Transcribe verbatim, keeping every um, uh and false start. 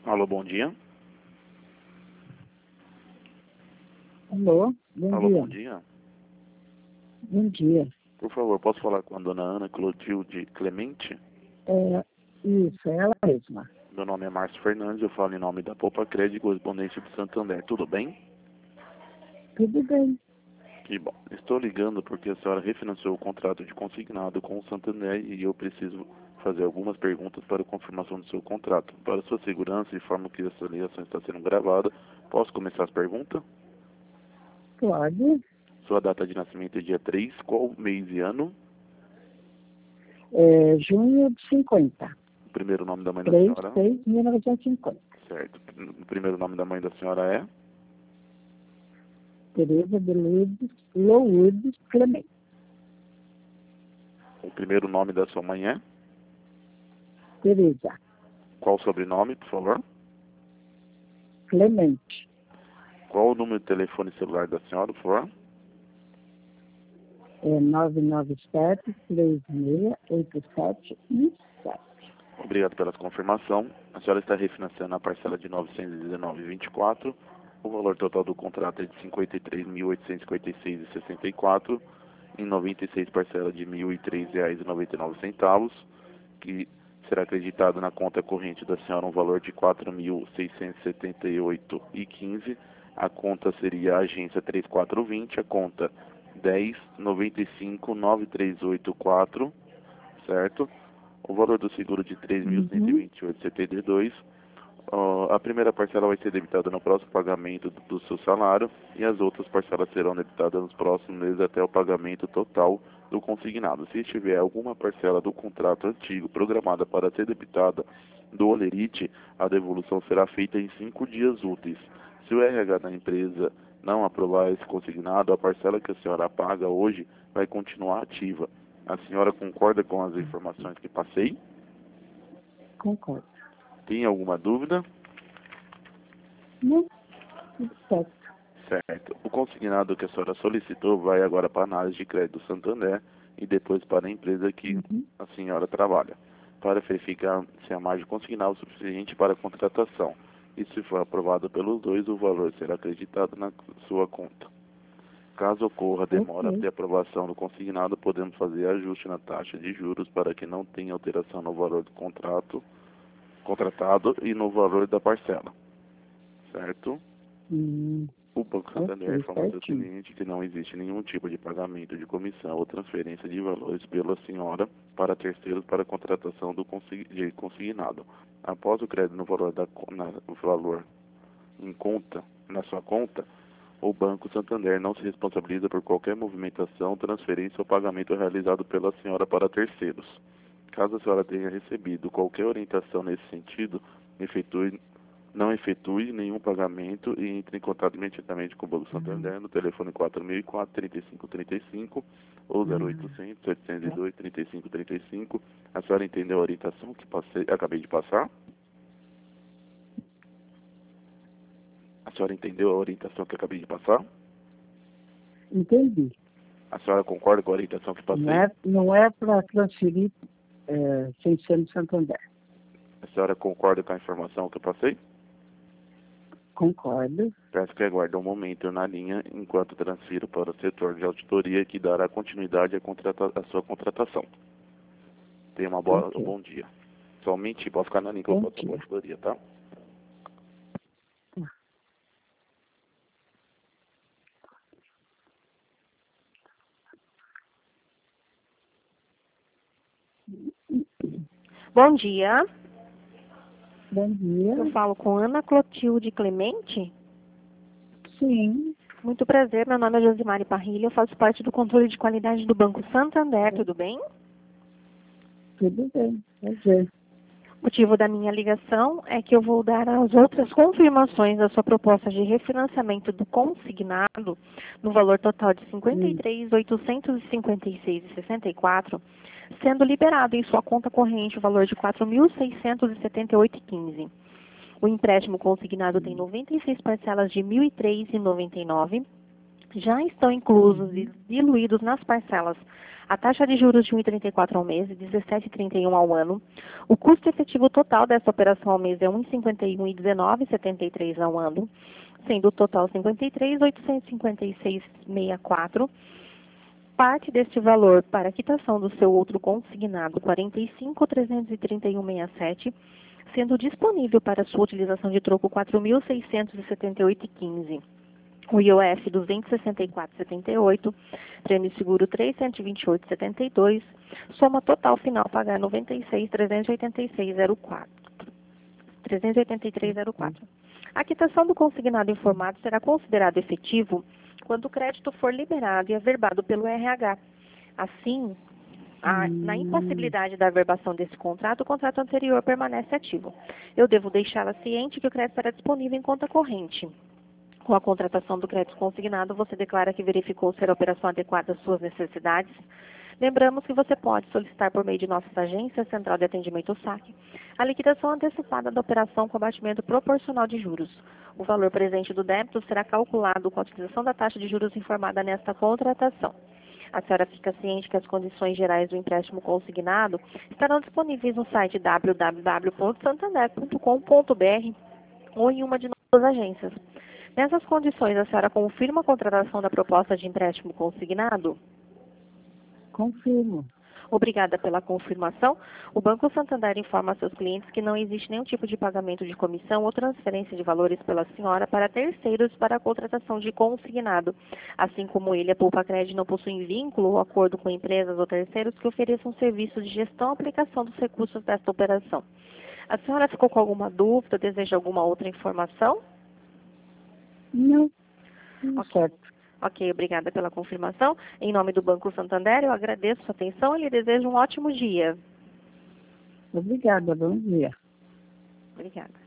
Alô, bom dia. Alô, bom Alô, dia. bom dia. Bom dia. Por favor, posso falar com a dona Ana Clotilde Clemente? É, isso, é ela mesma. Meu nome é Márcio Fernandes, eu falo em nome da Poupa Crédito, correspondente do Santander. Tudo bem? Tudo bem. Que bom. Estou ligando porque a senhora refinanciou o contrato de consignado com o Santander e eu preciso fazer algumas perguntas para a confirmação do seu contrato. Para sua segurança, informo que essa ligação está sendo gravada. Posso começar as perguntas? Pode. Sua data de nascimento é dia três, qual mês e ano? É, junho de cinquenta. O primeiro nome da mãe da três, senhora? seis, mil novecentos e cinquenta. Certo. O primeiro nome da mãe da senhora é? Tereza de Lourdes, Lourdes Clemente. O primeiro nome da sua mãe é? Tereza Qual o sobrenome, por favor? Clemente. Qual o número de telefone celular da senhora, por favor? É nove nove sete, três seis, oito sete um sete. Obrigado pela confirmação. A senhora está refinanciando a parcela de novecentos e dezenove vírgula vinte e quatro. O valor total do contrato é de cinquenta e três mil oitocentos e cinquenta e seis vírgula sessenta e quatro, em noventa e seis parcelas de mil e três reais e noventa e nove centavos, que será acreditado na conta corrente da senhora um valor de quatro mil seiscentos e setenta e oito reais e quinze centavos. A conta seria a agência três quatro dois zero, a conta dez noventa e cinco nove três oito quatro, certo? O valor do seguro de três mil cento e vinte e oito reais e setenta e dois centavos. Uh, a primeira parcela vai ser debitada no próximo pagamento do, do seu salário e as outras parcelas serão debitadas nos próximos meses até o pagamento total do consignado. Se tiver alguma parcela do contrato antigo programada para ser debitada do Olerite, a devolução será feita em cinco dias úteis. Se o R H da empresa não aprovar esse consignado, a parcela que a senhora paga hoje vai continuar ativa. A senhora concorda com as informações que passei? Concordo. Tem alguma dúvida? Não, tudo certo. Certo. O consignado que a senhora solicitou vai agora para a análise de crédito do Santander e depois para a empresa que Uhum. a senhora trabalha, para verificar se a margem consignal é suficiente para a contratação. E se for aprovado pelos dois, o valor será acreditado na sua conta. Caso ocorra demora Ok. até a aprovação do consignado, podemos fazer ajuste na taxa de juros para que não tenha alteração no valor do contrato contratado e no valor da parcela. Certo? Hum, O Banco Santander ok, informa ao seu certinho. cliente que não existe nenhum tipo de pagamento de comissão ou transferência de valores pela senhora para terceiros para a contratação do consi- de consignado. Após o crédito no valor, da, co- na, o valor em conta, na sua conta, o Banco Santander não se responsabiliza por qualquer movimentação, transferência ou pagamento realizado pela senhora para terceiros. Caso a senhora tenha recebido qualquer orientação nesse sentido, efetue não efetue nenhum pagamento e entre em contato imediatamente com o Banco Santander no telefone quatro mil e quatro, trinta e cinco trinta e cinco ou zero oitocentos, oitocentos e dois, trinta e cinco trinta e cinco. A senhora entendeu a orientação que passei, acabei de passar? A senhora entendeu a orientação que acabei de passar? Entendi. A senhora concorda com a orientação que passei? Não é, não é para transferir é, sem ser no Santander. A senhora concorda com a informação que eu passei? Concordo. Peço que aguarde um momento na linha enquanto transfiro para o setor de auditoria que dará continuidade à, contrata à sua contratação. Tenha uma boa, um Ok. bom dia. Somente pode ficar na linha que eu Bom posso a dia. auditoria, tá? Bom dia, Bom dia. eu falo com Ana Clotilde Clemente. Sim, Muito prazer, meu nome é Josimari Parrilha, eu faço parte do controle de qualidade do Banco Santander, tudo bem? tudo bem. Prazer. O motivo da minha ligação é que eu vou dar as outras confirmações da sua proposta de refinanciamento do consignado no valor total de cinquenta e três mil oitocentos e cinquenta e seis reais e sessenta e quatro, sendo liberado em sua conta corrente o valor de quatro mil seiscentos e setenta e oito reais e quinze centavos. O empréstimo consignado tem noventa e seis parcelas de mil e três reais e noventa e nove centavos. Já estão inclusos e diluídos nas parcelas A taxa de juros de um vírgula trinta e quatro ao mês e dezessete vírgula trinta e um ao ano. O custo efetivo total dessa operação ao mês é um vírgula cinquenta e um e dezenove vírgula setenta e três ao ano, sendo o total cinquenta e três mil oitocentos e cinquenta e seis vírgula sessenta e quatro. Parte deste valor para a quitação do seu outro consignado, quarenta e cinco mil trezentos e trinta e um vírgula sessenta e sete, sendo disponível para sua utilização de troco quatro mil seiscentos e setenta e oito vírgula quinze. O I O F duzentos e sessenta e quatro vírgula setenta e oito, prêmio seguro trezentos e vinte e oito vírgula setenta e dois, soma total final pagar noventa e seis mil trezentos e oitenta e seis vírgula zero quatro. trezentos e oitenta e três vírgula zero quatro. A quitação do consignado informado será considerado efetivo quando o crédito for liberado e averbado pelo R H. Assim, a, na impossibilidade da averbação desse contrato, o contrato anterior permanece ativo. Eu devo deixá-la ciente que o crédito estará disponível em conta corrente. Com a contratação do crédito consignado, você declara que verificou ser a operação adequada às suas necessidades. Lembramos que você pode solicitar por meio de nossas agências, Central de Atendimento S A C, a liquidação antecipada da operação com abatimento proporcional de juros. O valor presente do débito será calculado com a utilização da taxa de juros informada nesta contratação. A senhora fica ciente que as condições gerais do empréstimo consignado estarão disponíveis no site w w w ponto santander ponto com ponto b r ou em uma de nossas agências. Nessas condições, a senhora confirma a contratação da proposta de empréstimo consignado? Confirmo. Obrigada pela confirmação. O Banco Santander informa a seus clientes que não existe nenhum tipo de pagamento de comissão ou transferência de valores pela senhora para terceiros para a contratação de consignado. Assim como ele, a Poupa Crédito não possui vínculo ou acordo com empresas ou terceiros que ofereçam serviços de gestão e aplicação dos recursos desta operação. A senhora ficou com alguma dúvida, deseja alguma outra informação? Não. Ok. Certo. Ok, obrigada pela confirmação. Em nome do Banco Santander, eu agradeço a sua atenção e lhe desejo um ótimo dia. Obrigada, bom dia. Obrigada.